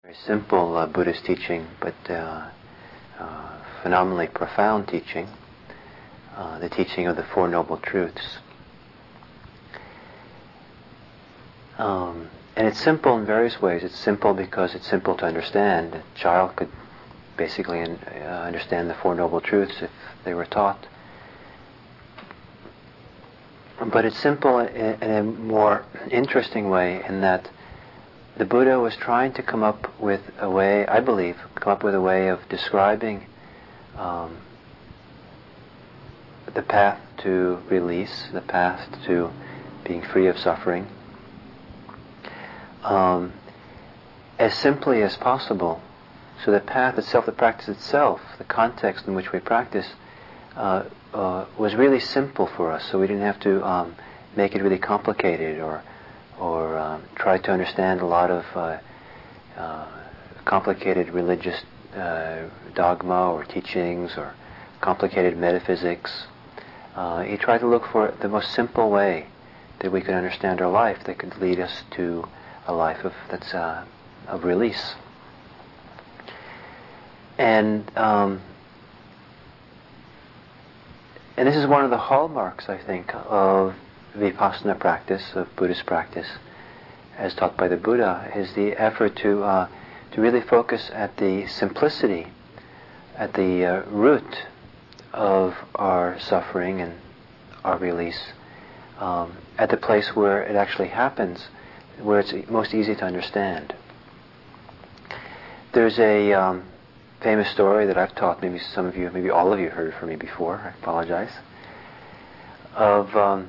Very simple Buddhist teaching, but phenomenally profound teaching, the teaching of the Four Noble Truths. And it's simple in various ways. It's simple because it's simple to understand. A child could basically understand the Four Noble Truths if they were taught. But it's simple in a more interesting way in that the Buddha was trying to come up with a way, I believe, of describing the path to release, the path to being free of suffering, as simply as possible. So the path itself, the practice itself, the context in which we practice, was really simple for us. So we didn't have to make it really complicated or try to understand a lot of complicated religious dogma or teachings or complicated metaphysics. He tried to look for the most simple way that we could understand our life that could lead us to a life of release. And this is one of the hallmarks, I think, of Vipassana practice, of Buddhist practice, as taught by the Buddha, is the effort to really focus at the simplicity, at the root of our suffering and our release, at the place where it actually happens, where it's most easy to understand. There's a famous story that I've taught, maybe some of you, maybe all of you heard from me before, I apologize, of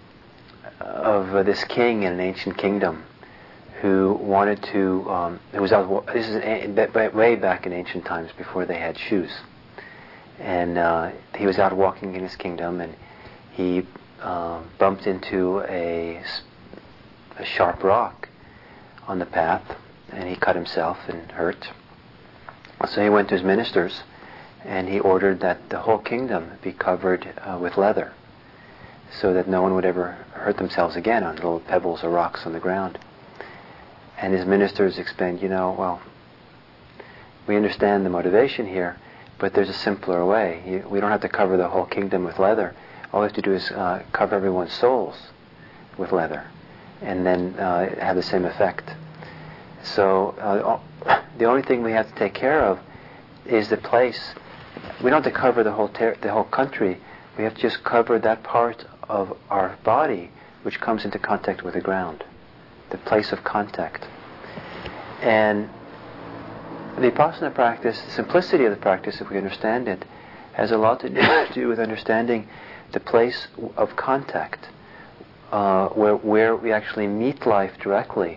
this king in an ancient kingdom who wanted to, who was out, this is way back in ancient times before they had shoes. And he was out walking in his kingdom and he bumped into a sharp rock on the path and he cut himself and hurt. So he went to his ministers and he ordered that the whole kingdom be covered with leather so that no one would ever hurt themselves again on little pebbles or rocks on the ground. And his ministers explained, well, we understand the motivation here, but there's a simpler way. We don't have to cover the whole kingdom with leather. All we have to do is cover everyone's souls with leather and then have the same effect. So the only thing we have to take care of is the place. We don't have to cover the whole country. We have to just cover that part of our body which comes into contact with the ground, the place of contact. And the Vipassana practice, the simplicity of the practice, if we understand it, has a lot to do with understanding the place of contact, where we actually meet life directly.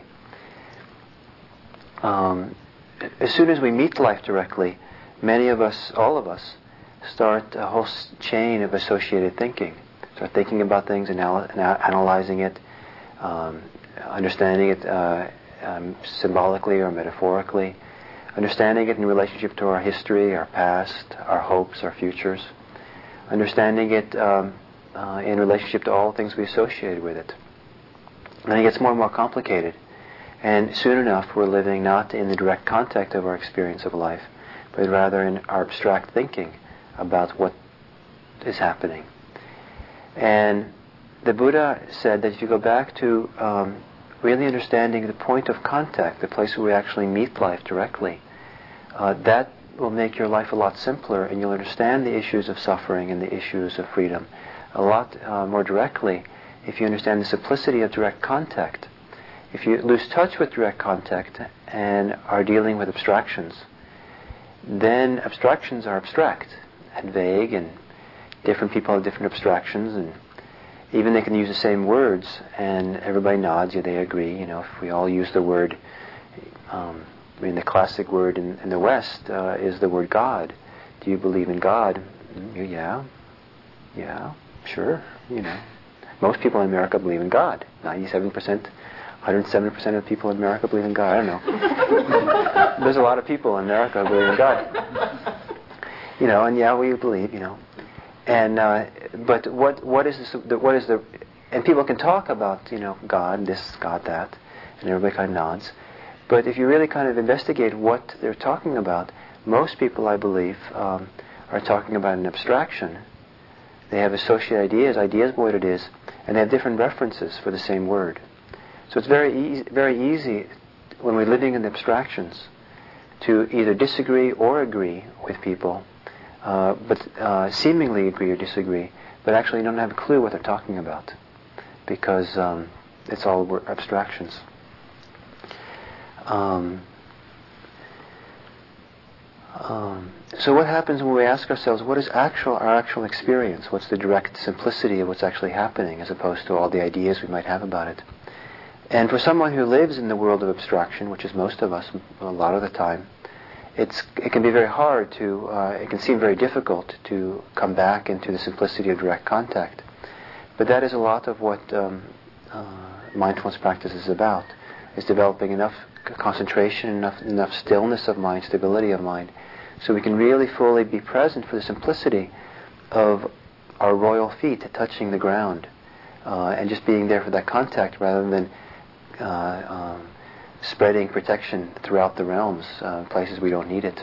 As soon as we meet life directly, many of us, all of us, start a whole chain of associated thinking. Start thinking about things and analyzing it, understanding it symbolically or metaphorically, understanding it in relationship to our history, our past, our hopes, our futures, understanding it in relationship to all things we associate with it. And it gets more and more complicated. And soon enough, we're living not in the direct contact of our experience of life, but rather in our abstract thinking about what is happening. And the Buddha said that if you go back to really understanding the point of contact, the place where we actually meet life directly, that will make your life a lot simpler, and you'll understand the issues of suffering and the issues of freedom a lot more directly if you understand the simplicity of direct contact. If you lose touch with direct contact and are dealing with abstractions, then abstractions are abstract and vague, and different people have different abstractions, and even they can use the same words and everybody nods, they agree. If we all use the word, the classic word in the West is the word God. Do you believe in God? Yeah, sure. Most people in America believe in God. 97%. 107% of people in America believe in God. I don't know. There's a lot of people in America who believe in God. And we believe, And but what is the and people can talk about God, this, God, that, and everybody kind of nods. But if you really kind of investigate what they're talking about, most people, I believe, are talking about an abstraction. They have associated ideas of what it is, and they have different references for the same word. So it's very easy when we're living in abstractions to either disagree or agree with people, but seemingly agree or disagree, but actually don't have a clue what they're talking about, because it's all abstractions. So what happens when we ask ourselves, what is our actual experience? What's the direct simplicity of what's actually happening, as opposed to all the ideas we might have about it? And for someone who lives in the world of abstraction, which is most of us a lot of the time, it can be very hard to, it can seem very difficult to come back into the simplicity of direct contact. But that is a lot of what mindfulness practice is about, is developing enough concentration, enough stillness of mind, stability of mind, so we can really fully be present for the simplicity of our royal feet touching the ground, and just being there for that contact rather than spreading protection throughout the realms, places we don't need it.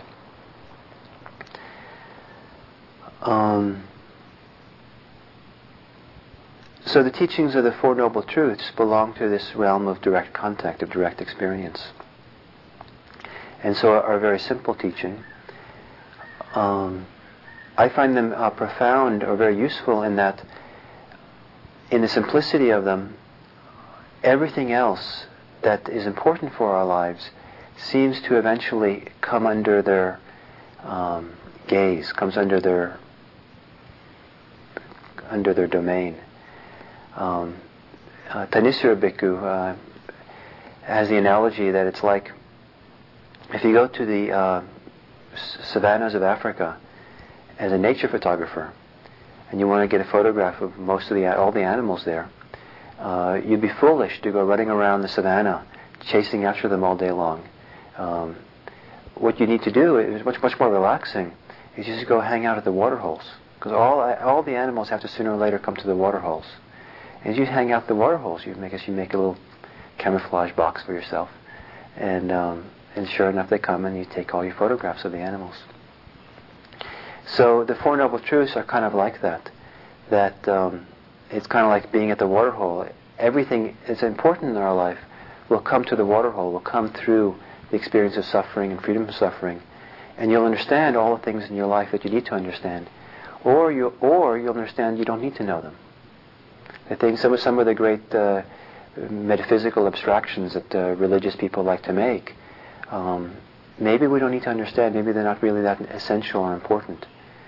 So the teachings of the Four Noble Truths belong to this realm of direct contact, of direct experience. And so are very simple teaching. I find them profound or very useful in that, in the simplicity of them, everything else that is important for our lives seems to eventually come under their gaze, comes under their domain. Thanissaro Bhikkhu has the analogy that it's like if you go to the savannas of Africa as a nature photographer and you want to get a photograph of all the animals there, you'd be foolish to go running around the savannah chasing after them all day long. What you need to do is much more relaxing. You just go hang out at the water holes, because all the animals have to sooner or later come to the water holes. And as you hang out the water holes, you make a little camouflage box for yourself, and sure enough they come and you take all your photographs of the animals. So the Four Noble Truths are kind of like that. It's kind of like being at the water hole. Everything that's important in our life will come to the water hole, will come through the experience of suffering and freedom from suffering, and you'll understand all the things in your life that you need to understand, or you'll understand you don't need to know them. I think some of the great metaphysical abstractions that religious people like to make, maybe we don't need to understand. Maybe they're not really that essential or important.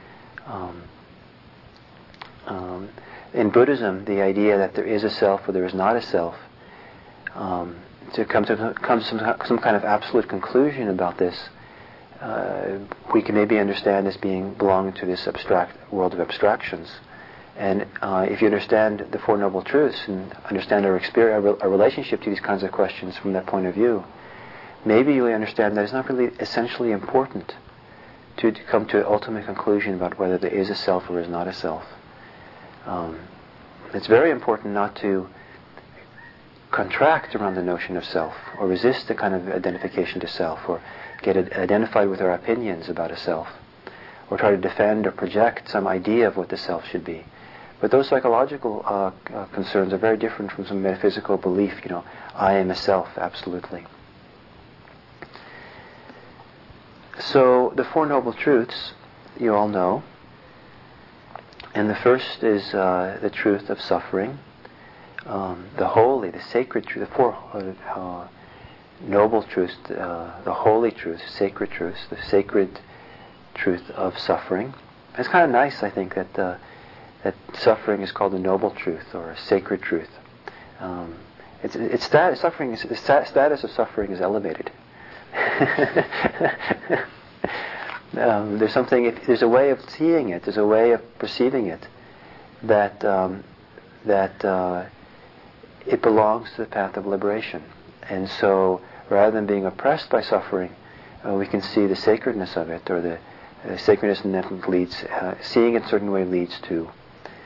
In Buddhism, the idea that there is a self or there is not a self, to come to some kind of absolute conclusion about this, we can maybe understand as belonging to this abstract world of abstractions. And if you understand the Four Noble Truths and understand our relationship to these kinds of questions from that point of view, maybe you'll understand that it's not really essentially important to come to an ultimate conclusion about whether there is a self or is not a self. It's very important not to contract around the notion of self, or resist the kind of identification to self, or get identified with our opinions about a self, or try to defend or project some idea of what the self should be. But those psychological concerns are very different from some metaphysical belief, I am a self, absolutely. So the Four Noble Truths, you all know. And the first is the truth of suffering, the holy, the sacred truth, the Four Noble Truths, the holy truth, sacred truths, the sacred truth of suffering. It's kind of nice, I think, that suffering is called a noble truth or a sacred truth. The status of suffering is elevated. There's a way of seeing it, there's a way of perceiving it, that it belongs to the path of liberation. And so, rather than being oppressed by suffering, we can see the sacredness of it, or the sacredness in that leads, seeing it a certain way leads to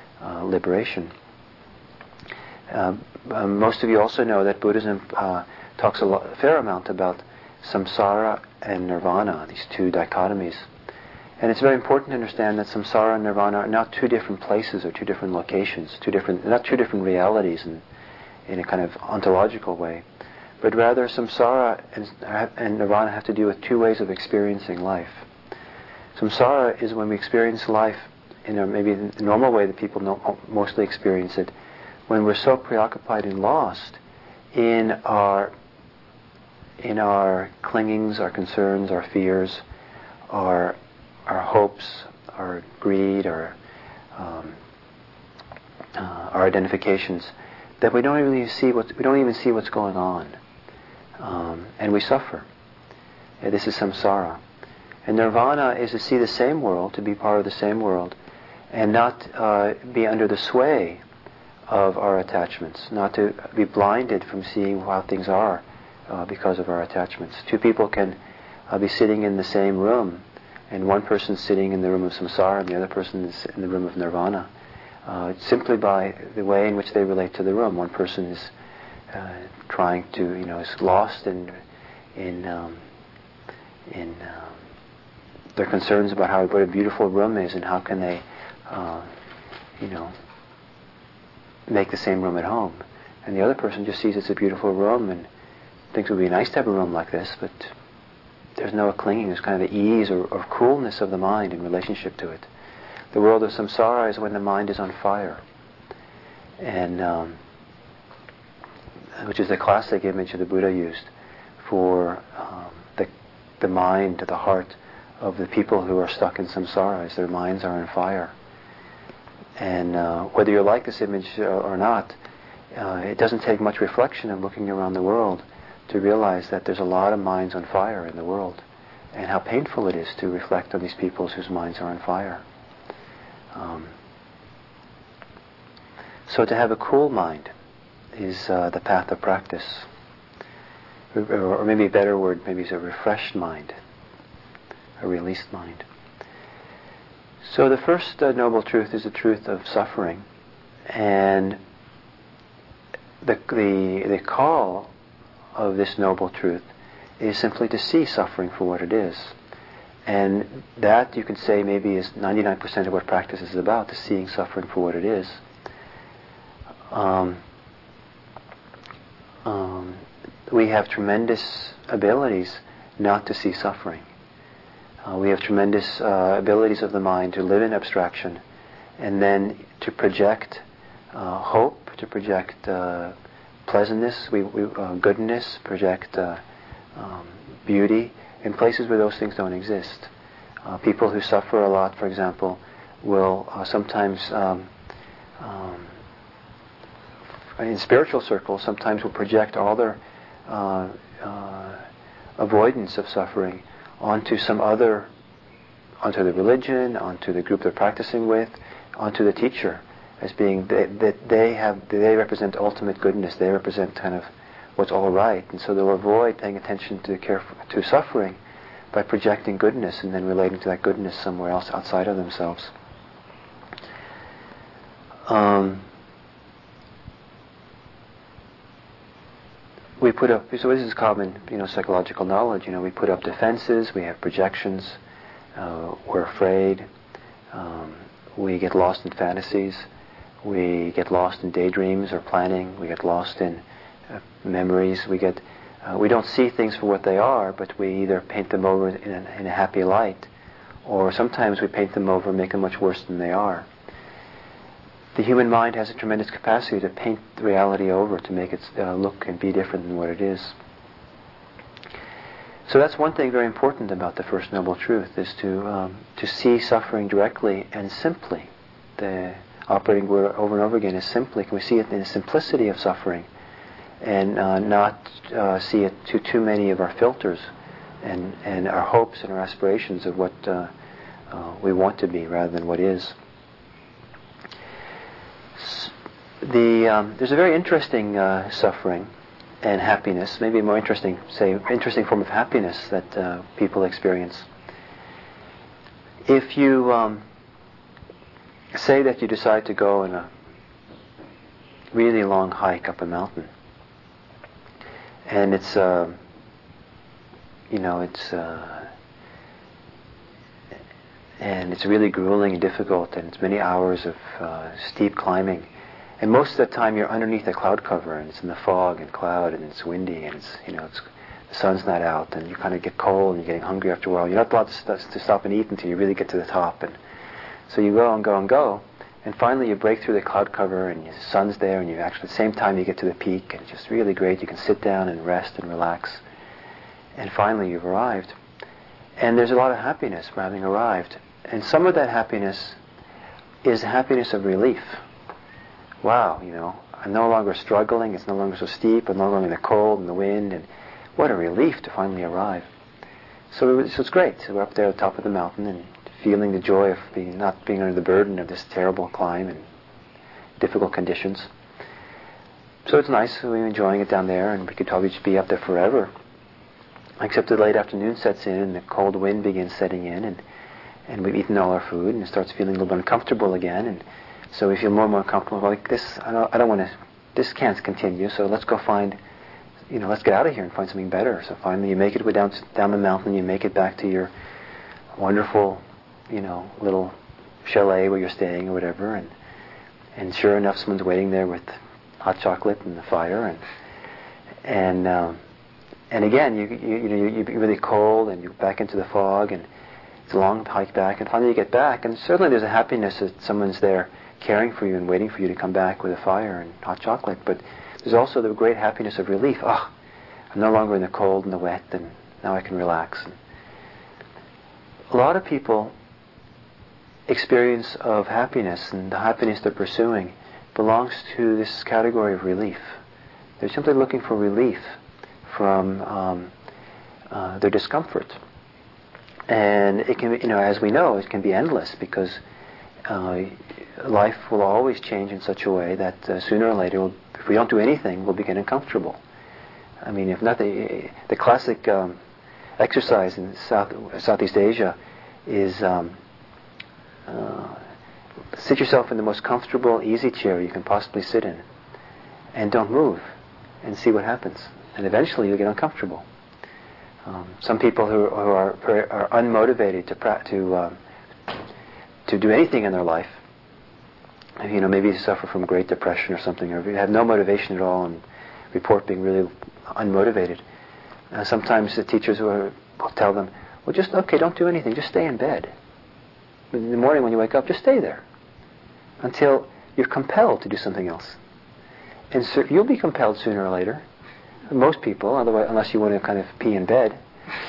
liberation. Most of you also know that Buddhism talks a fair amount about samsara and nirvana, these two dichotomies. And it's very important to understand that samsara and nirvana are not two different places or two different locations, not two different realities in a kind of ontological way, but rather samsara and nirvana have to do with two ways of experiencing life. Samsara is when we experience life in maybe the normal way that people mostly experience it, when we're so preoccupied and lost in our clingings, our concerns, our fears, our hopes, our greed, our identifications, that we don't even see what's going on, and we suffer. This is samsara. And nirvana is to see the same world, to be part of the same world, and not be under the sway of our attachments, not to be blinded from seeing how things are because of our attachments. Two people can be sitting in the same room, and one person's sitting in the room of samsara and the other person is in the room of nirvana, simply by the way in which they relate to the room. One person is trying to, is lost in their concerns about what a beautiful room is and how can they, make the same room at home. And the other person just sees it's a beautiful room and thinks it would be nice to have a room like this, but there's no clinging. There's kind of the ease or coolness of the mind in relationship to it. The world of samsara is when the mind is on fire, and which is the classic image that the Buddha used for the mind, the heart of the people who are stuck in samsara, as their minds are on fire. And whether you like this image or not, it doesn't take much reflection and looking around the world to realize that there's a lot of minds on fire in the world, and how painful it is to reflect on these people whose minds are on fire. So to have a cool mind is the path of practice. Or maybe a better word, maybe it's a refreshed mind, a released mind. So the first noble truth is the truth of suffering, and the call of this noble truth is simply to see suffering for what it is. And that, you could say, maybe is 99% of what practice is about, is seeing suffering for what it is. We have tremendous abilities not to see suffering. We have tremendous abilities of the mind to live in abstraction, and then to project hope, to project pleasantness, goodness, project beauty in places where those things don't exist. People who suffer a lot, for example, will sometimes, in spiritual circles, sometimes will project all their avoidance of suffering onto onto the religion, onto the group they're practicing with, onto the teacher, as being that they represent ultimate goodness. They represent kind of what's all right, and so they'll avoid paying attention to suffering by projecting goodness and then relating to that goodness somewhere else outside of themselves. We put up, so this is common, psychological knowledge. We put up defenses. We have projections. We're afraid. We get lost in fantasies. We get lost in daydreams or planning. We get lost in memories. We don't see things for what they are, but we either paint them over in a happy light, or sometimes we paint them over and make them much worse than they are. The human mind has a tremendous capacity to paint the reality over, to make it look and be different than what it is. So that's one thing very important about the First Noble Truth, is to see suffering directly and simply. The operating word over and over again is simply. Can we see it in the simplicity of suffering, and not see it to too many of our filters and our hopes and our aspirations of what we want to be rather than what is. There's a very interesting suffering and happiness, maybe a more interesting form of happiness that people experience. If you say that you decide to go on a really long hike up a mountain, And it's and it's really grueling and difficult, and it's many hours of steep climbing. And most of the time you're underneath a cloud cover, and it's in the fog and cloud, and it's windy, and the sun's not out, and you kind of get cold and you're getting hungry after a while. You're not allowed to stop and eat until you really get to the top. And so you go and go and go, and finally you break through the cloud cover, and the sun's there, and you actually at the same time you get to the peak, and it's just really great. You can sit down and rest and relax, and finally you've arrived. And there's a lot of happiness for having arrived. And some of that happiness is happiness of relief. Wow, I'm no longer struggling, it's no longer so steep, I'm no longer in the cold and the wind, and what a relief to finally arrive. So it's great. So we're up there at the top of the mountain and feeling the joy of not being under the burden of this terrible climb and difficult conditions. So it's nice, we're enjoying it down there, and we could probably just be up there forever. Except the late afternoon sets in and the cold wind begins setting in, and we've eaten all our food and it starts feeling a little bit uncomfortable again, and so we feel more and more uncomfortable. Like this, I don't want to. This can't continue. So let's go find. Let's get out of here and find something better. So finally, you make it down the mountain. You make it back to your wonderful, little chalet where you're staying or whatever. And sure enough, someone's waiting there with hot chocolate and the fire. And again, you're really cold and you're back into the fog, and it's a long hike back. And finally, you get back, and certainly there's a happiness that someone's there caring for you and waiting for you to come back with a fire and hot chocolate. But there's also the great happiness of relief. I'm no longer in the cold and the wet, and now I can relax. And a lot of people experience of happiness, and the happiness they're pursuing belongs to this category of relief. They're simply looking for relief from their discomfort. And it can be, as we know, it can be endless, because life will always change in such a way that sooner or later, if we don't do anything, we'll begin uncomfortable. I mean, if not, the classic exercise in Southeast Asia is sit yourself in the most comfortable, easy chair you can possibly sit in, and don't move, and see what happens. And eventually you'll get uncomfortable. Some people who are unmotivated to do anything in their life, maybe you suffer from Great Depression or something, or you have no motivation at all and report being really unmotivated. Sometimes the teachers will tell them, well, don't do anything, just stay in bed. In the morning when you wake up, just stay there until you're compelled to do something else. And so you'll be compelled sooner or later. Most people, otherwise, unless you want to kind of pee in bed.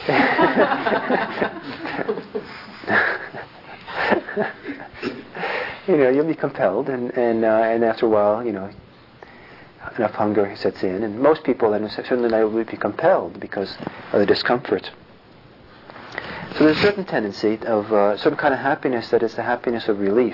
You'll be compelled, and after a while, enough hunger sets in, and most people then certainly will be compelled because of the discomfort. So there's a certain tendency of some kind of happiness that is the happiness of relief,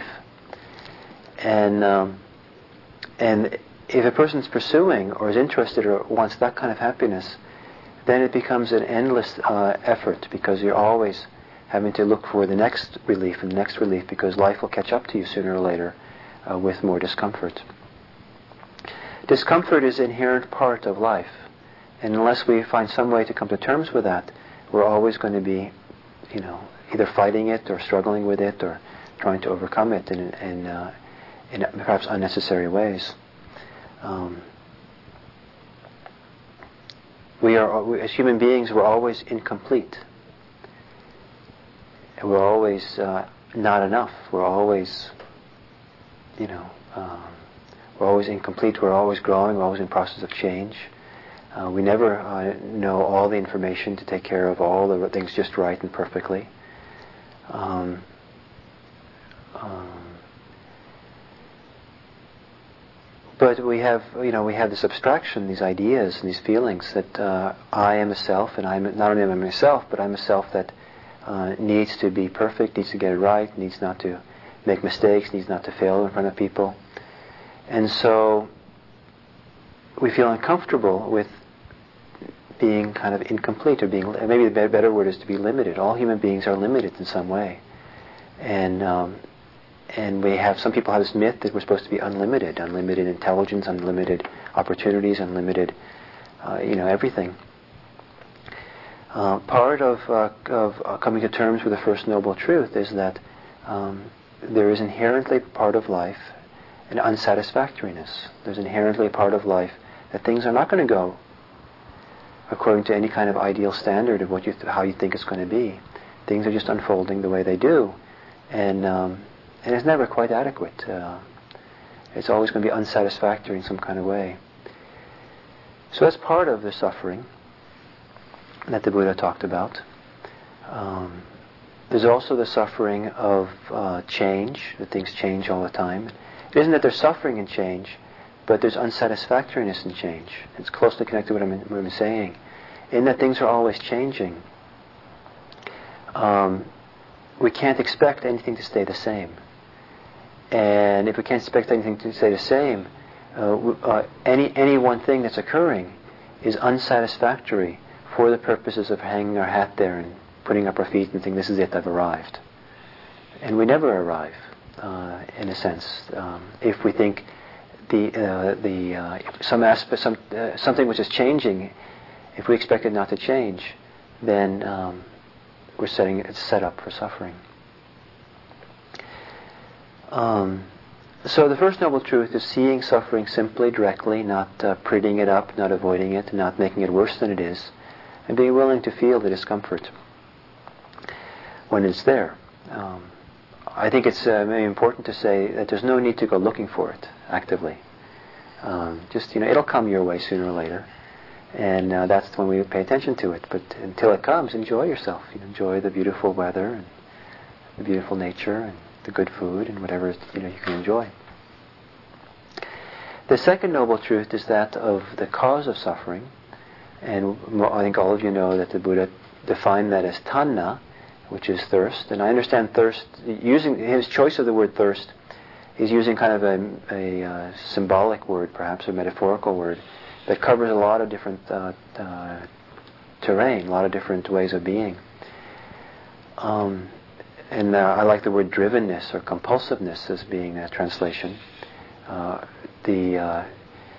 and if a person's pursuing or is interested or wants that kind of happiness, then it becomes an endless effort, because you're always having to look for the next relief and the next relief, because life will catch up to you sooner or later with more discomfort. Discomfort is an inherent part of life, and unless we find some way to come to terms with that, we're always going to be, either fighting it or struggling with it or trying to overcome it in perhaps unnecessary ways. We as human beings, we're always incomplete. We're always not enough. We're always, we're always incomplete. We're always growing. We're always in process of change. We never know all the information to take care of all the things just right and perfectly. But we have this abstraction, these ideas and these feelings that I am a self, and I'm not only am I myself, but I'm a self that needs to be perfect, needs to get it right, needs not to make mistakes, needs not to fail in front of people. And so we feel uncomfortable with being kind of incomplete, or being, maybe the better word is to be limited. All human beings are limited in some way. And some people have this myth that we're supposed to be unlimited intelligence, unlimited opportunities, unlimited everything. Part of coming to terms with the First Noble Truth is that there is inherently part of life an unsatisfactoriness. There's inherently a part of life that things are not going to go according to any kind of ideal standard of how you think it's going to be. Things are just unfolding the way they do, and it's never quite adequate. It's always going to be unsatisfactory in some kind of way. So that's part of the suffering that the Buddha talked about. There's also the suffering of change, that things change all the time. It isn't that there's suffering in change, but there's unsatisfactoriness in change. It's closely connected to what I'm saying. In that things are always changing, we can't expect anything to stay the same. And if we can't expect anything to stay the same, any one thing that's occurring is unsatisfactory for the purposes of hanging our hat there and putting up our feet and thinking, this is it, I've arrived. And we never arrive, in a sense. If we think something which is changing, if we expect it not to change, then it's set up for suffering. So the First Noble Truth is seeing suffering simply, directly, not prettying it up, not avoiding it, not making it worse than it is, and being willing to feel the discomfort when it's there. I think it's very important to say that there's no need to go looking for it actively. It'll come your way sooner or later, and that's when we pay attention to it. But until it comes, enjoy yourself. Enjoy the beautiful weather and the beautiful nature and the good food and whatever you can enjoy. The second noble truth is that of the cause of suffering, and I think all of you know that the Buddha defined that as tanha, which is thirst. And I understand thirst, using his choice of the word thirst, he's using kind of a symbolic word, perhaps a metaphorical word, that covers a lot of different terrain, a lot of different ways of being. And I like the word drivenness or compulsiveness as being a translation. The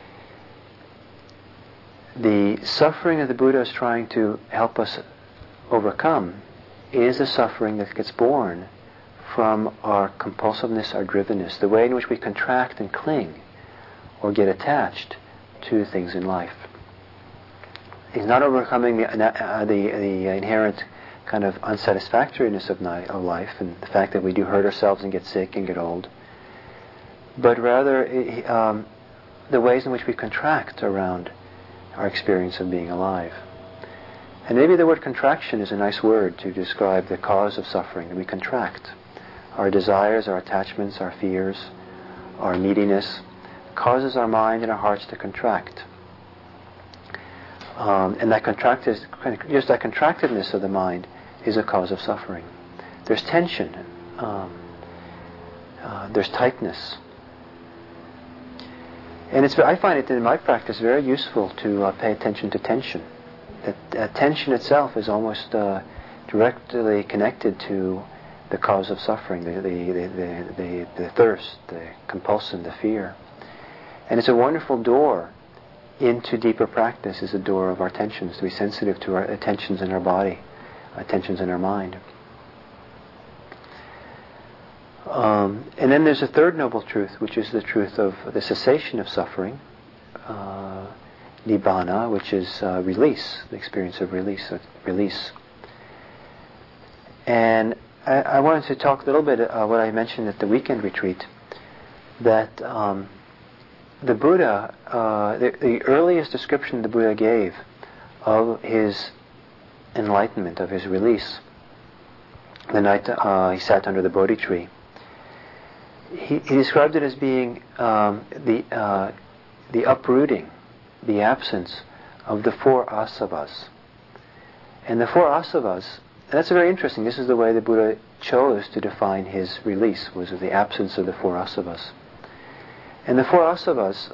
suffering that the Buddha is trying to help us overcome is a suffering that gets born from our compulsiveness, our drivenness, the way in which we contract and cling or get attached to things in life. He's not overcoming the inherent kind of unsatisfactoriness of life and the fact that we do hurt ourselves and get sick and get old, but rather the ways in which we contract around our experience of being alive. And maybe the word contraction is a nice word to describe the cause of suffering, that we contract. Our desires, our attachments, our fears, our neediness causes our mind and our hearts to contract. And that just that contractedness of the mind is a cause of suffering. There's tension. There's tightness. And I find it in my practice very useful to pay attention to tension. That tension itself is almost directly connected to the cause of suffering, the thirst, the compulsion, the fear. And it's a wonderful door into deeper practice, is a door of our tensions, to be sensitive to our tensions in our body, tensions in our mind. And then there's a third noble truth, which is the truth of the cessation of suffering, nibbana, which is release, the experience of release. And I wanted to talk a little bit what I mentioned at the weekend retreat, that the Buddha, the earliest description the Buddha gave of his enlightenment, of his release, the night he sat under the Bodhi tree, he described it as being the uprooting, the absence of the four asavas. And the four asavas, that's very interesting. This is the way the Buddha chose to define his release, was the absence of the four asavas. And the four asavas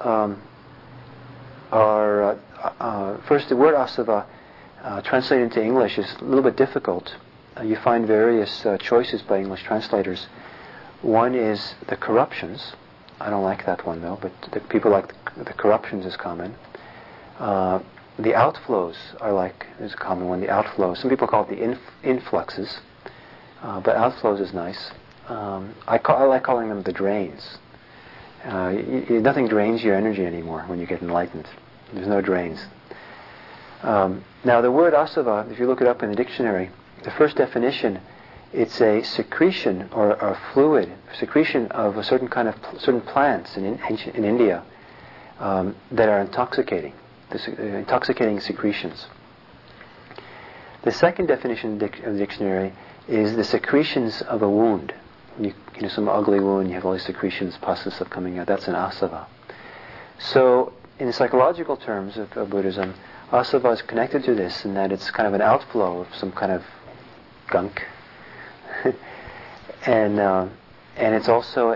are, first the word asava translated into English is a little bit difficult. You find various choices by English translators. One is the corruptions. I don't like that one though, but the people like the corruptions is common. The the outflows is a common one. The outflows. Some people call it the influxes, but outflows is nice. I like calling them the drains. Nothing drains your energy anymore when you get enlightened. There's no drains. Now the word asava, if you look it up in the dictionary, the first definition, it's a secretion or a fluid, secretion of a certain plants in India that are intoxicating, intoxicating secretions. The second definition of the dictionary is the secretions of a wound. You know, some ugly wound, you have all these secretions, pus and stuff coming out. That's an asava. So, in psychological terms of Buddhism, asava is connected to this in that it's kind of an outflow of some kind of gunk, and it's also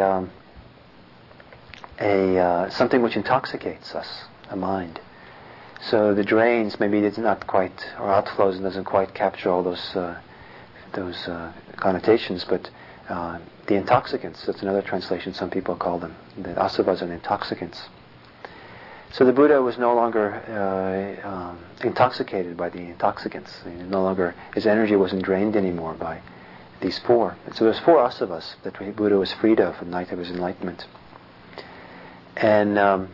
a something which intoxicates us, a mind. So the drains, maybe it's not quite, or outflows, doesn't quite capture all those connotations, but the intoxicants, that's another translation some people call them. The asavas are intoxicants. So the Buddha was no longer intoxicated by the intoxicants. No longer, his energy wasn't drained anymore by these four. And so there's four asavas that the Buddha was freed of at the night of his enlightenment. And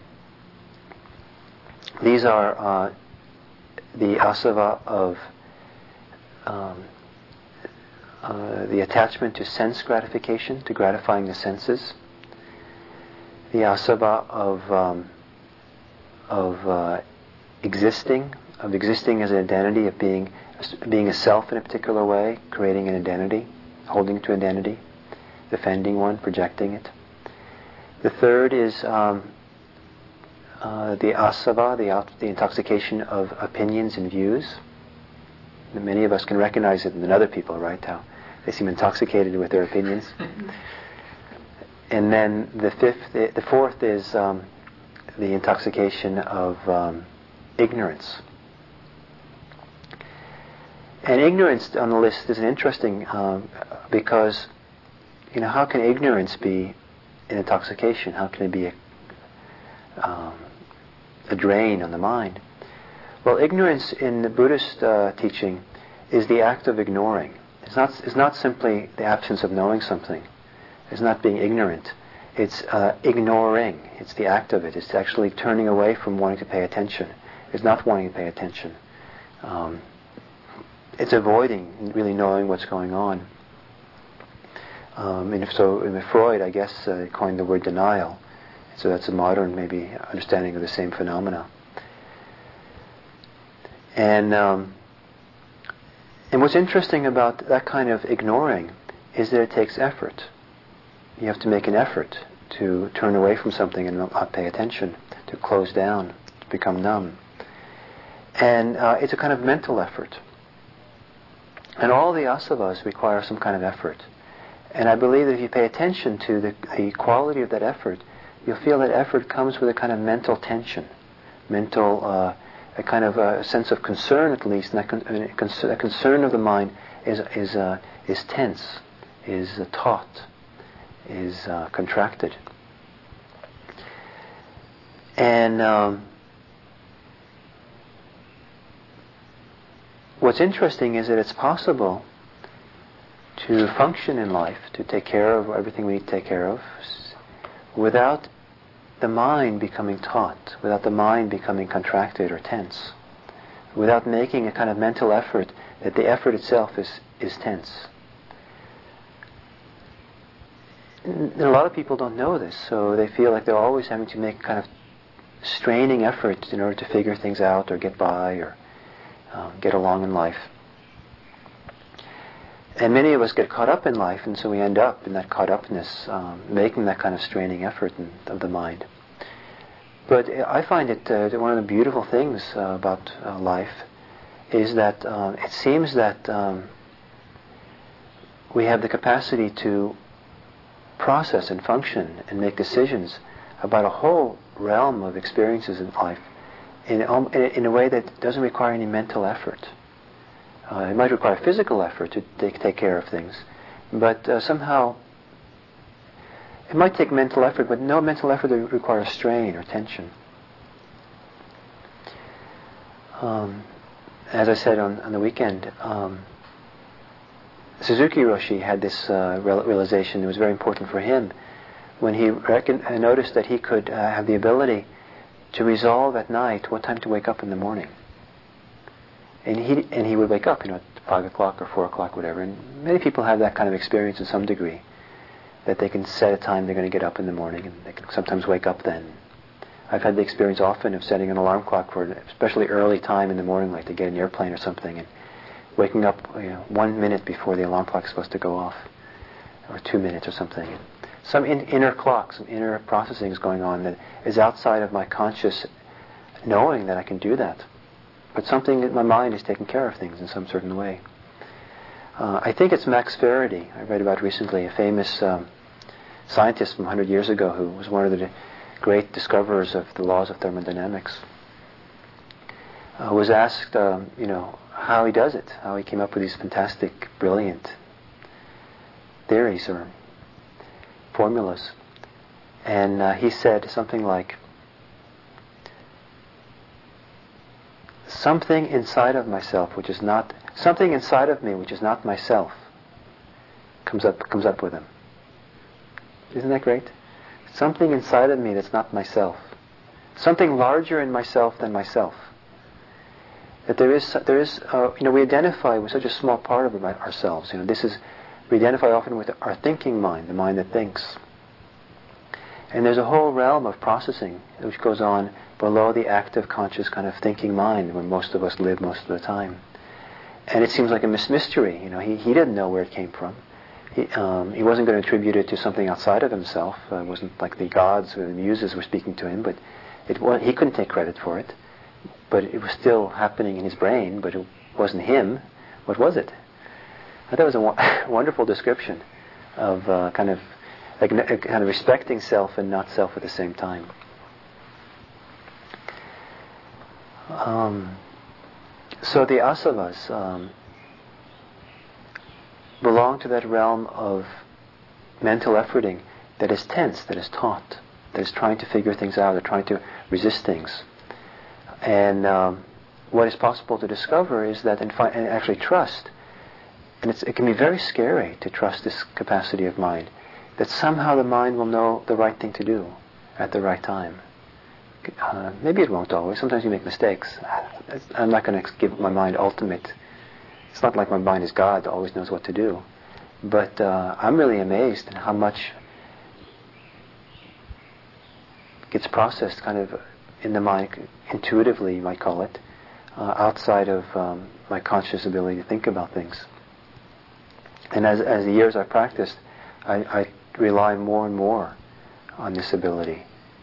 these are the asava of the attachment to sense gratification, to gratifying the senses. The asava of existing as an identity, of being a self in a particular way, creating an identity, holding to identity, defending one, projecting it. The third is the asava, the intoxication of opinions and views. And many of us can recognize it in other people, right? How they seem intoxicated with their opinions. And then the fourth is the intoxication of ignorance. And ignorance on the list is interesting because, how can ignorance be an intoxication? How can it be a drain on the mind? Well, ignorance in the Buddhist teaching is the act of ignoring. It's not simply the absence of knowing something. It's not being ignorant. It's ignoring. It's the act of it. It's actually turning away from wanting to pay attention. It's not wanting to pay attention. It's avoiding really knowing what's going on. And if so, in Freud, I guess, coined the word denial. So that's a modern, maybe, understanding of the same phenomena. And what's interesting about that kind of ignoring is that it takes effort. You have to make an effort to turn away from something and not pay attention, to close down, to become numb. And it's a kind of mental effort. And all the asavas require some kind of effort. And I believe that if you pay attention to the quality of that effort, you'll feel that effort comes with a kind of mental tension, a kind of a sense of concern, at least. And that concern of the mind is tense, is taut, is contracted. And what's interesting is that it's possible to function in life, to take care of everything we need to take care of, without the mind becoming taut, without the mind becoming contracted or tense, without making a kind of mental effort that the effort itself is tense. And a lot of people don't know this, so they feel like they're always having to make kind of straining effort in order to figure things out or get by or get along in life. And many of us get caught up in life, and so we end up in that caught upness, making that kind of straining effort of the mind. But I find it one of the beautiful things about life is that it seems that we have the capacity to process and function and make decisions about a whole realm of experiences in life in a way that doesn't require any mental effort. It might require physical effort to take care of things, but somehow it might take mental effort, but no mental effort that requires strain or tension. as I said on the weekend, Suzuki Roshi had this realization. It was very important for him when he noticed that he could have the ability to resolve at night what time to wake up in the morning. And he would wake up, at 5 o'clock or 4 o'clock, whatever. And many people have that kind of experience in some degree, that they can set a time they're going to get up in the morning, and they can sometimes wake up then. I've had the experience often of setting an alarm clock for an especially early time in the morning, like to get an airplane or something, and waking up 1 minute before the alarm clock is supposed to go off, or 2 minutes or something. And some inner clock, some inner processing is going on that is outside of my conscious knowing that I can do that. But something in my mind is taking care of things in some certain way. I think it's Max Faraday, I read about recently, a famous scientist from 100 years ago who was one of the great discoverers of the laws of thermodynamics, was asked, how he does it, how he came up with these fantastic, brilliant theories or formulas. And he said something like, something inside of myself which is not, something inside of me which is not myself comes up with him. Isn't that great? Something inside of me that's not myself. Something larger in myself than myself. That there is, we identify with such a small part of ourselves. We identify often with our thinking mind, the mind that thinks. And there's a whole realm of processing which goes on below the active, conscious kind of thinking mind where most of us live most of the time. And it seems like a mystery. He didn't know where it came from. He wasn't going to attribute it to something outside of himself. It wasn't like the gods or the muses were speaking to him, but he couldn't take credit for it. But it was still happening in his brain, but it wasn't him. What was it? I thought it was a wonderful description of kind of respecting self and not self at the same time. So the asavas belong to that realm of mental efforting that is tense, that is taut, that is trying to figure things out, or trying to resist things. And what is possible to discover is that, and actually trust, and it can be very scary to trust this capacity of mind, that somehow the mind will know the right thing to do at the right time. Maybe it won't always. Sometimes you make mistakes. I'm not going to give my mind ultimate. It's not like my mind is God that always knows what to do. But I'm really amazed at how much gets processed kind of in the mind, intuitively you might call it, outside of my conscious ability to think about things. And as the years I've practiced, I rely more and more on this ability.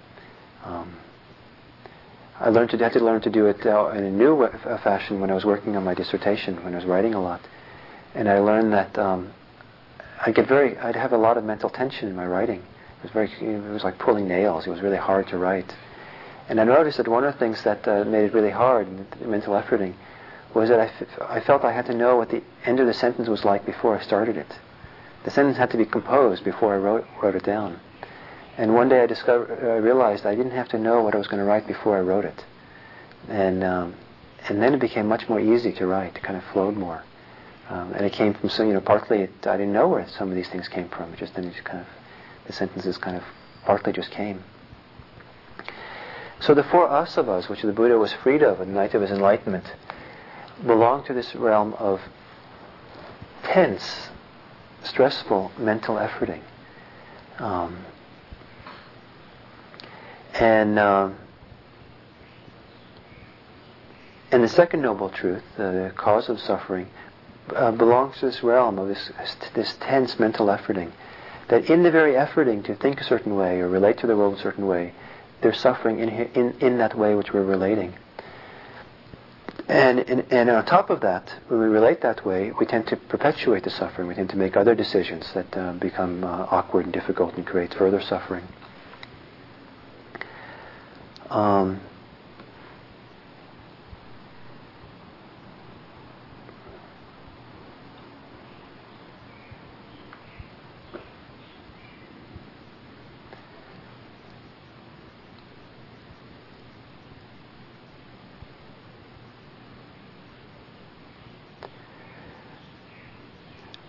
I had to learn to do it in a new fashion when I was working on my dissertation, when I was writing a lot. And I learned that I'd have a lot of mental tension in my writing. It was like pulling nails. It was really hard to write. And I noticed that one of the things that made it really hard, mental efforting, was that I felt I had to know what the end of the sentence was like before I started it. The sentence had to be composed before I wrote it down. And one day I realized I didn't have to know what I was going to write before I wrote it. And then it became much more easy to write. It kind of flowed more. And it came from partly I didn't know where some of these things came from. The sentences kind of partly just came. So the four asavas, which the Buddha was freed of at the night of his enlightenment, belong to this realm of tense, stressful mental efforting. And the second noble truth, the cause of suffering, belongs to this realm of this tense mental efforting. That in the very efforting to think a certain way or relate to the world a certain way, there's suffering in that way which we're relating. And on top of that, when we relate that way, we tend to perpetuate the suffering. We tend to make other decisions that become awkward and difficult and create further suffering.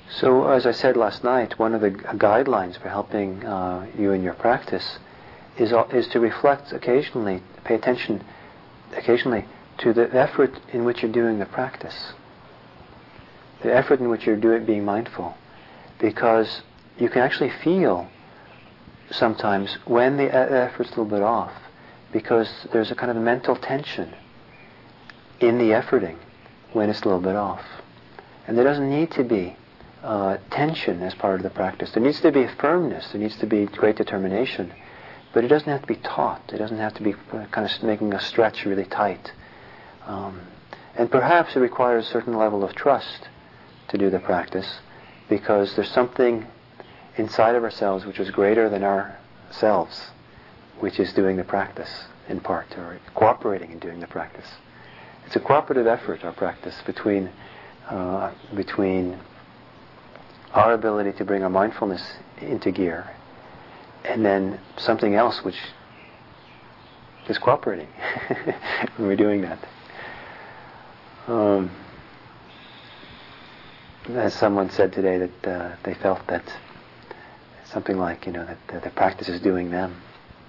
So, as I said last night, one of the guidelines for helping you in your practice is to reflect occasionally, pay attention occasionally to the effort in which you're doing the practice, the effort in which you're being mindful, because you can actually feel sometimes when the effort's a little bit off, because there's a kind of mental tension in the efforting when it's a little bit off. And there doesn't need to be tension as part of the practice. There needs to be firmness, there needs to be great determination, but it doesn't have to be taut. It doesn't have to be kind of making a stretch really tight. And perhaps it requires a certain level of trust to do the practice, because there's something inside of ourselves which is greater than ourselves, which is doing the practice in part, or cooperating in doing the practice. It's a cooperative effort, our practice, between our ability to bring our mindfulness into gear and then something else which is cooperating when we're doing that. As someone said today, that they felt that something like, that the practice is doing them.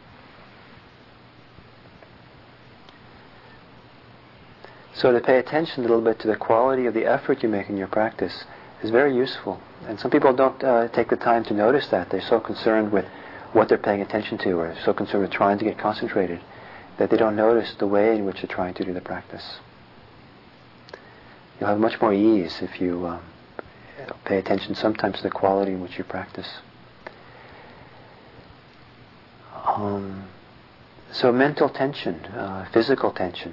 So to pay attention a little bit to the quality of the effort you make in your practice is very useful. And some people don't take the time to notice that. They're so concerned with what they're paying attention to, or so concerned with trying to get concentrated, that they don't notice the way in which they're trying to do the practice. You'll have much more ease if you pay attention sometimes to the quality in which you practice. So mental tension, physical tension,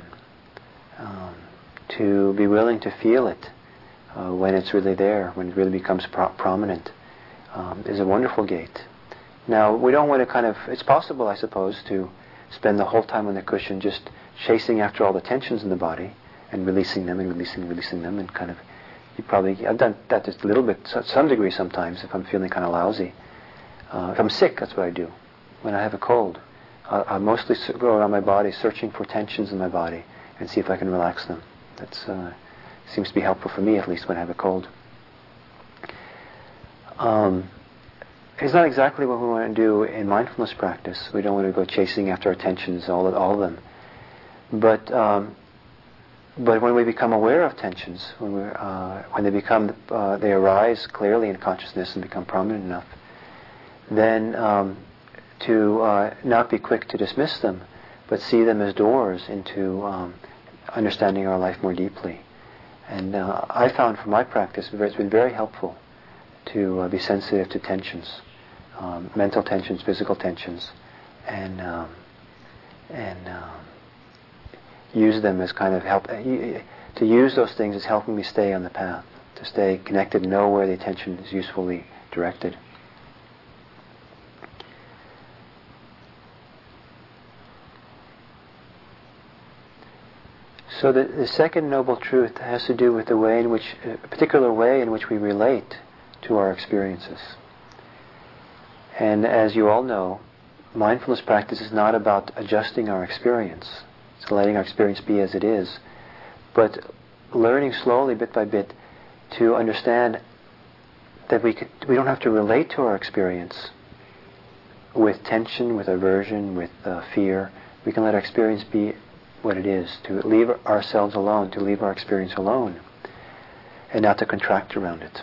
to be willing to feel it when it's really there, when it really becomes prominent, is a wonderful gate. Now, we don't want to it's possible, I suppose, to spend the whole time on the cushion just chasing after all the tensions in the body and releasing them and releasing them, and I've done that just a little bit, to some degree sometimes, if I'm feeling kind of lousy. If I'm sick, that's what I do. When I have a cold, I mostly go around my body searching for tensions in my body and see if I can relax them. That seems to be helpful for me, at least when I have a cold. It's not exactly what we want to do in mindfulness practice. We don't want to go chasing after our tensions, all of them. But when we become aware of tensions, when they arise clearly in consciousness and become prominent enough, then to not be quick to dismiss them, but see them as doors into understanding our life more deeply. And I found from my practice it's been very helpful to be sensitive to tensions, mental tensions, physical tensions, and use them as kind of help. To use those things as helping me stay on the path, to stay connected, know where the attention is usefully directed. So the second noble truth has to do with the way in which, a particular way in which we relate to our experiences. And as you all know, mindfulness practice is not about adjusting our experience. It's letting our experience be as it is, but learning slowly, bit by bit, to understand that we don't have to relate to our experience with tension, with aversion, with fear. We can let our experience be what it is, to leave ourselves alone, to leave our experience alone, and not to contract around it.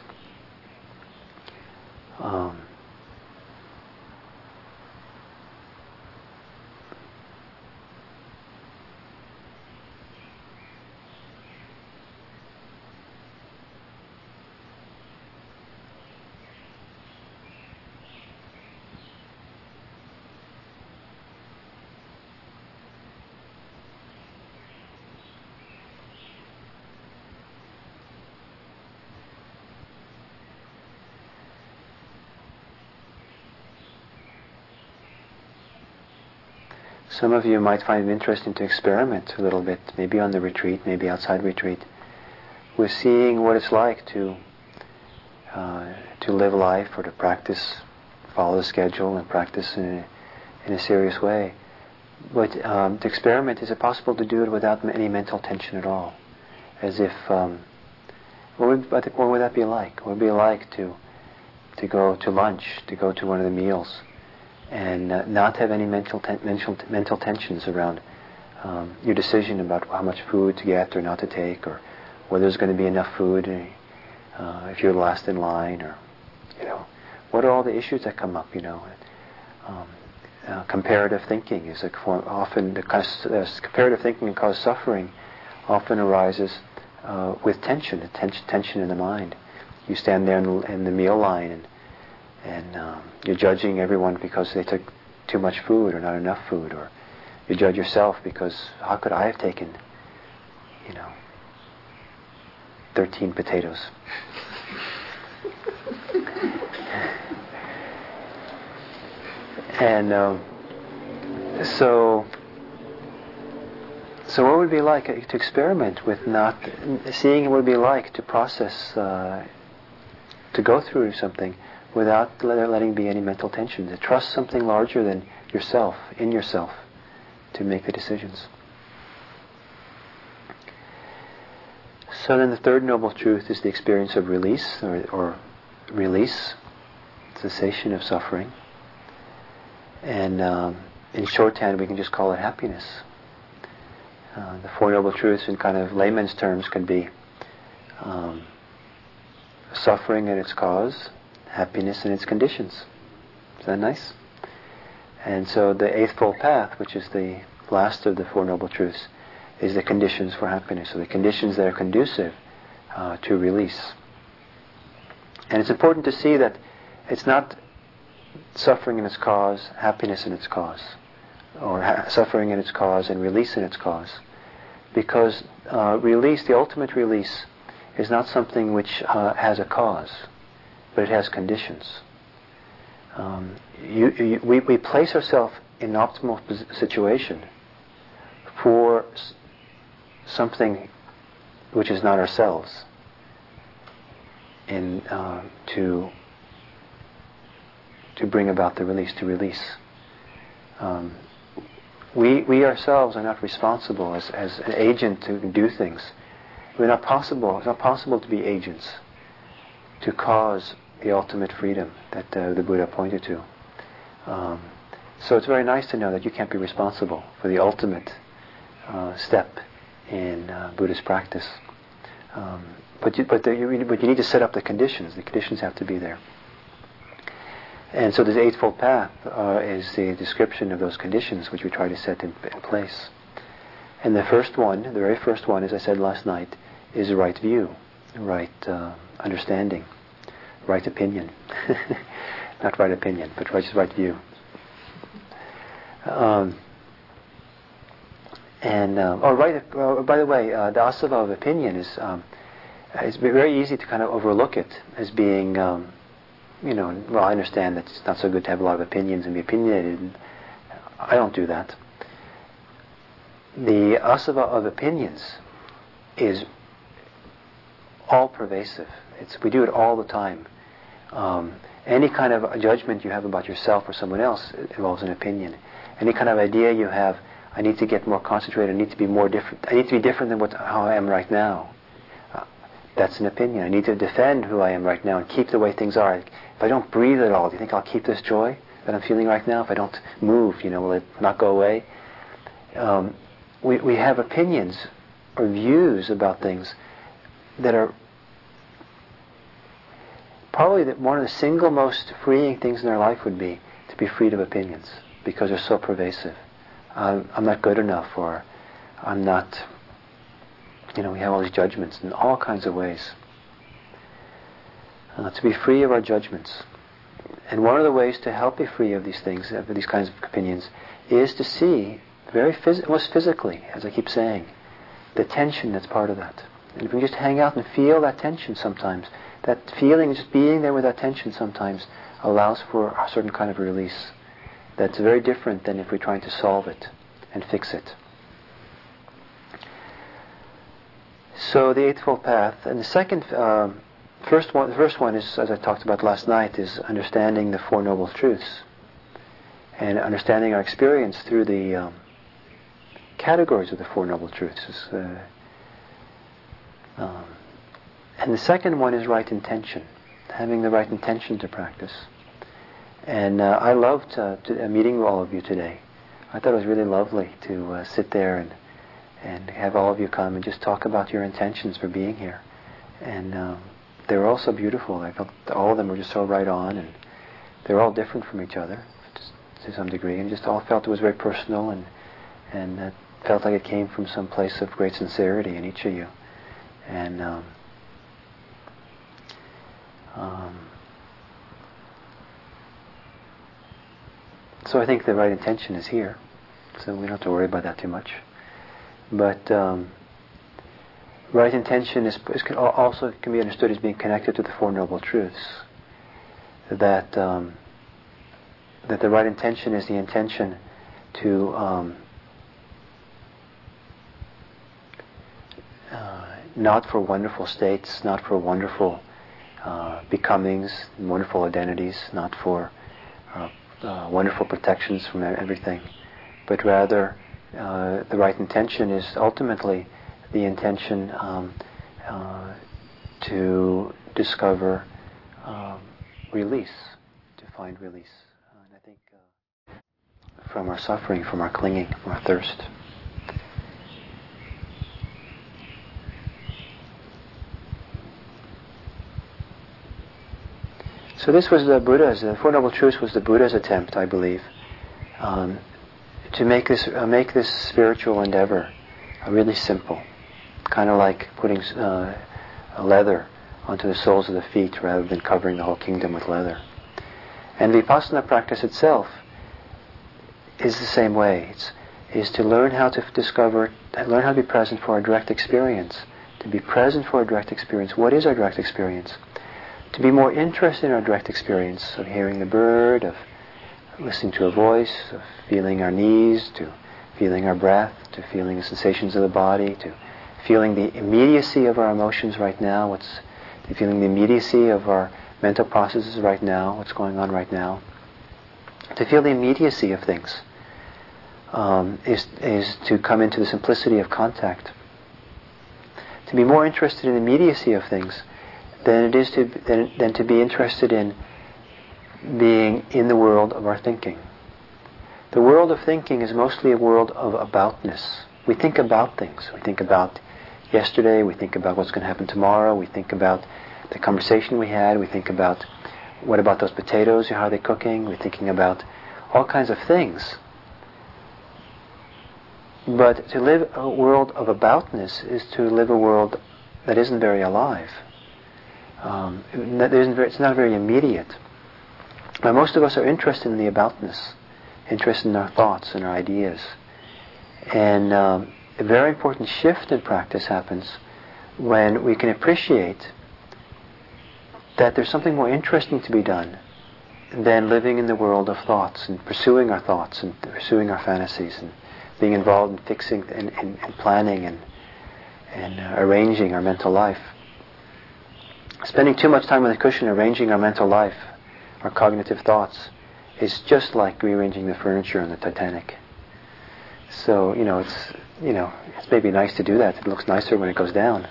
Some of you might find it interesting to experiment a little bit, maybe on the retreat, maybe outside retreat, with seeing what it's like to live life, or to practice, follow the schedule and practice in a serious way. But to experiment, is it possible to do it without any mental tension at all? As if What would that be like? What would it be like to go to lunch, to go to one of the meals, and not have any mental tensions around your decision about how much food to get or not to take, or whether there's going to be enough food if you're last in line, or what are all the issues that come up? Comparative thinking is often comparative thinking that causes suffering often arises with tension in the mind. You stand there in the meal line and you're judging everyone because they took too much food or not enough food, or you judge yourself because how could I have taken 13 potatoes? And so what would it be like to experiment with not seeing what it would be like to process, to go through something without letting be any mental tension, to trust something larger than yourself, in yourself, to make the decisions. So then the third noble truth is the experience of release, or release, cessation of suffering. And in shorthand we can just call it happiness. The Four Noble Truths in kind of layman's terms can be suffering and its cause, happiness and its conditions. Is that nice? And so the Eightfold Path, which is the last of the Four Noble Truths, is the conditions for happiness, so the conditions that are conducive to release. And it's important to see that it's not suffering in its cause, happiness in its cause, or suffering in its cause and release in its cause. Because release, the ultimate release, is not something which has a cause, but it has conditions. We place ourselves in an optimal situation for something which is not ourselves, and to bring about the release, to release. We ourselves are not responsible as an agent to do things. It's not possible to be agents to cause the ultimate freedom that the Buddha pointed to. So it's very nice to know that you can't be responsible for the ultimate step in Buddhist practice. But you need to set up the conditions. The conditions have to be there. And so the Eightfold Path is the description of those conditions which we try to set in place. And the very first one, as I said last night, is the right view, right understanding, right opinion. Not right opinion, but right view. By the way, the asava of opinion is it's very easy to kind of overlook it as being, well, I understand that it's not so good to have a lot of opinions and be opinionated. I don't do that. The asava of opinions is all pervasive. We do it all the time. Any kind of judgment you have about yourself or someone else involves an opinion. Any kind of idea you have, I need to get more concentrated, I need to be more different, I need to be different than how I am right now. That's an opinion. I need to defend who I am right now and keep the way things are. If I don't breathe at all, do you think I'll keep this joy that I'm feeling right now? If I don't move, will it not go away? We have opinions or views about things that are probably one of the single most freeing things in our life would be to be freed of opinions, because they're so pervasive. I'm not good enough, or I'm not, we have all these judgments in all kinds of ways. To be free of our judgments. And one of the ways to help be free of these things, of these kinds of opinions, is to see most physically, as I keep saying, the tension that's part of that. And if we just hang out and feel that tension sometimes, that feeling, just being there with that tension sometimes, allows for a certain kind of release that's very different than if we're trying to solve it and fix it. So the Eightfold Path, and the first one is, as I talked about last night, is understanding the Four Noble Truths and understanding our experience through the categories of the Four Noble Truths. And the second one is right intention, having the right intention to practice. And I loved meeting all of you today. I thought it was really lovely to sit there and have all of you come and just talk about your intentions for being here. And they were all so beautiful. I felt all of them were just so right on, and they were all different from each other to some degree, and just all felt it was very personal, and felt like it came from some place of great sincerity in each of you. And so I think the right intention is here, so we don't have to worry about that too much. But right intention is also can be understood as being connected to the Four Noble Truths. That the right intention is the intention to not for wonderful states, not for wonderful becomings, wonderful identities, not for wonderful protections from everything, but rather the right intention is ultimately the intention to discover release, to find release. And I think from our suffering, from our clinging, from our thirst. So this was the Four Noble Truths was the Buddha's attempt, I believe, to make this spiritual endeavor really simple, kind of like putting a leather onto the soles of the feet rather than covering the whole kingdom with leather. And Vipassana practice itself is the same way. Is to learn how to discover, learn how to be present for our direct experience. To be present for our direct experience. What is our direct experience? To be more interested in our direct experience of hearing the bird, of listening to a voice, of feeling our knees, to feeling our breath, to feeling the sensations of the body, to feeling the immediacy of our emotions right now, to feeling the immediacy of our mental processes right now, what's going on right now. To feel the immediacy of things is to come into the simplicity of contact. To be more interested in the immediacy of things than it is than to be interested in being in the world of our thinking. The world of thinking is mostly a world of aboutness. We think about things. We think about yesterday. We think about what's going to happen tomorrow. We think about the conversation we had. We think about what about those potatoes? How are they cooking? We're thinking about all kinds of things. But to live a world of aboutness is to live a world that isn't very alive. It's not very immediate. But most of us are interested in the aboutness, interested in our thoughts and our ideas. And a very important shift in practice happens when we can appreciate that there's something more interesting to be done than living in the world of thoughts and pursuing our thoughts and pursuing our fantasies and being involved in fixing and planning and arranging our mental life. Spending too much time on the cushion arranging our mental life, our cognitive thoughts, is just like rearranging the furniture on the Titanic. So, it's maybe nice to do that. It looks nicer when it goes down.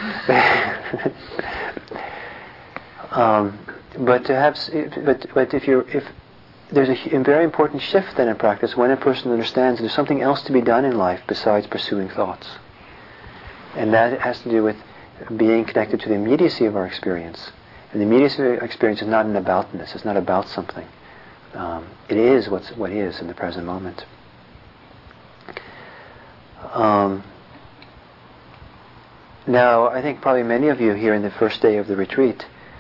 But if there's a very important shift then in practice when a person understands there's something else to be done in life besides pursuing thoughts, and that has to do with being connected to the immediacy of our experience. And the immediacy of our experience is not an aboutness. It's not about something. It is what is in the present moment. Now, I think probably many of you here in the first day of the retreat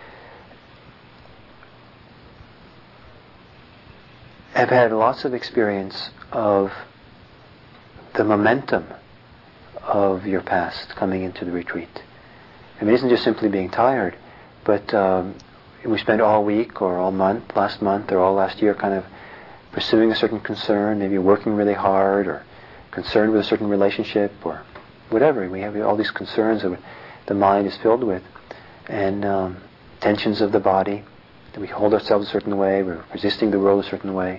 have had lots of experience of the momentum of your past coming into the retreat. I mean, it isn't just simply being tired, but we spent all week or all month, last month or all last year kind of pursuing a certain concern, maybe working really hard or concerned with a certain relationship or whatever. We have all these concerns that the mind is filled with, and tensions of the body, that we hold ourselves a certain way, we're resisting the world a certain way.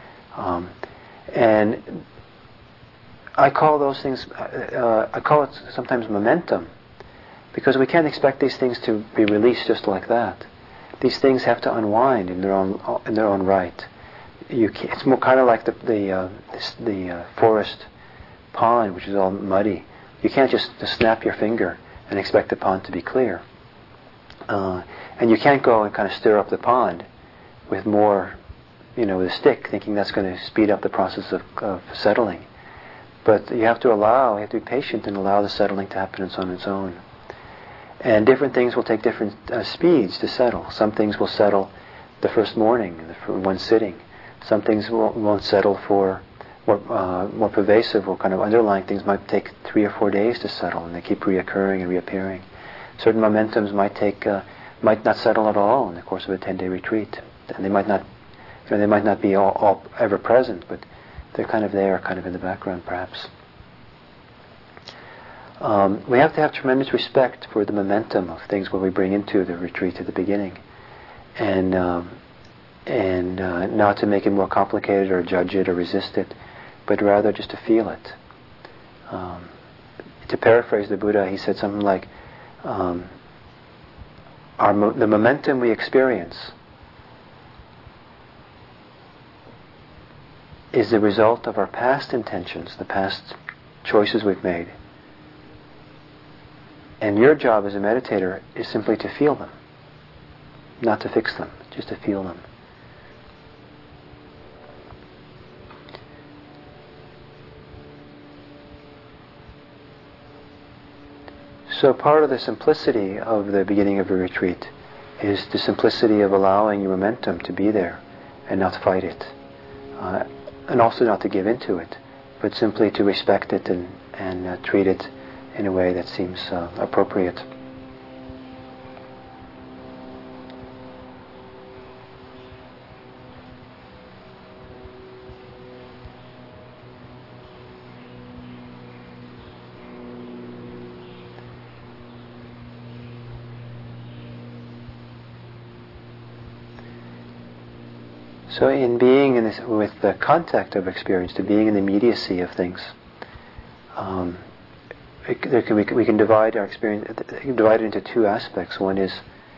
And I call those things, I call it sometimes momentum, Because we can't expect these things to be released just like that. These things have to unwind in their own right. It's more kind of like the forest pond, which is all muddy. You can't just snap your finger and expect the pond to be clear. And you can't go and kind of stir up the pond with more, with a stick, thinking that's going to speed up the process of settling. But you have to be patient and allow the settling to happen on its own. And different things will take different speeds to settle. Some things will settle the first morning, for one sitting. Some things won't settle for more pervasive or kind of underlying things might take 3 or 4 days to settle, and they keep reoccurring and reappearing. Certain momentums might not settle at all in the course of a 10-day retreat, and they might not be all ever present, but they're kind of there, kind of in the background, perhaps. We have to have tremendous respect for the momentum of things when we bring into the retreat at the beginning, and not to make it more complicated or judge it or resist it, but rather just to feel it. To paraphrase the Buddha, he said something like, the momentum we experience is the result of our past intentions, the past choices we've made. And your job as a meditator is simply to feel them, not to fix them, just to feel them. So part of the simplicity of the beginning of a retreat is the simplicity of allowing your momentum to be there and not fight it. And also not to give into it, but simply to respect it and treat it in a way that seems appropriate. So in being in this, with the contact of experience, to being in the immediacy of things, we can divide our experience, divide it into two aspects. One is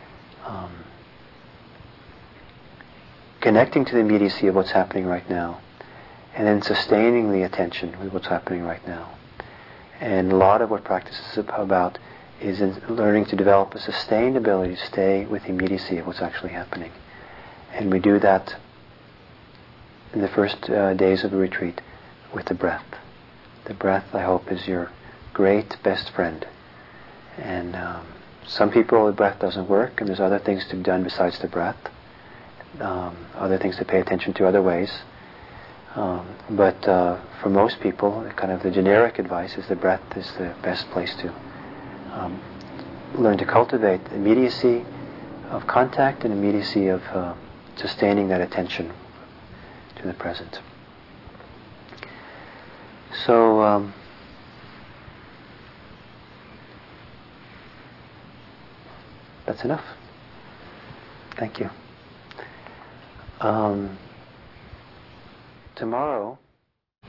connecting to the immediacy of what's happening right now, and then sustaining the attention with what's happening right now. And a lot of what practice is about is in learning to develop a sustained ability to stay with the immediacy of what's actually happening. And we do that in the first days of the retreat with the breath. The breath, I hope, is your great best friend. And some people, the breath doesn't work, and there's other things to be done besides the breath. Other things to pay attention to other ways. But for most people, kind of the generic advice is the breath is the best place to learn to cultivate immediacy of contact and immediacy of sustaining that attention to the present. So that's enough. Thank you. Tomorrow